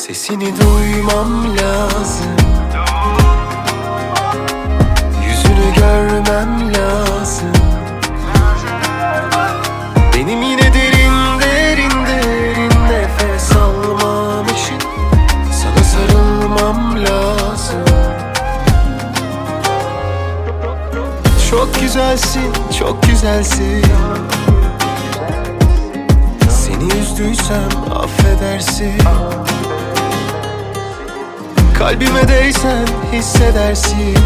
Sesini duymam lazım, yüzünü görmem lazım. Benim yine derin derin derin nefes almam için sana sarılmam lazım. Çok güzelsin, çok güzelsin. Seni üzdüysem affedersin. Kalbime değsen hissedersin.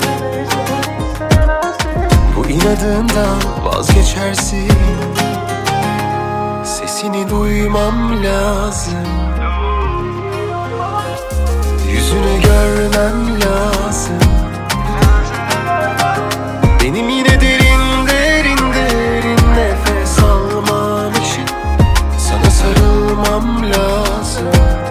Bu inadından vazgeçersin. Sesini duymam lazım, yüzünü görmem lazım. Benim yine derin derin derin nefes almam için sana sarılmam lazım.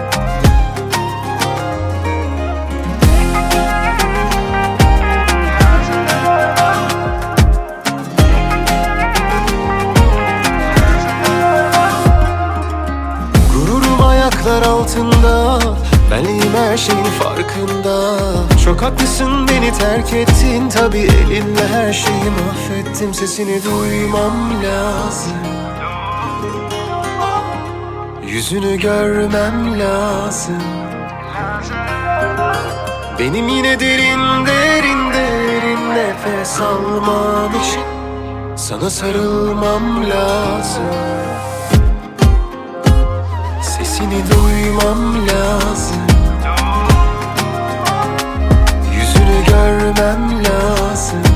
Ayaklar altında, benliğim her şeyin farkında. Çok haklısın, beni terk ettin. Tabii elinle her şeyi mahvettim. Sesini duymam lazım, yüzünü görmem lazım. Benim yine derin derin derin nefes almam için sana sarılmam lazım. Sesini duymam lazım, yüzünü görmem lazım.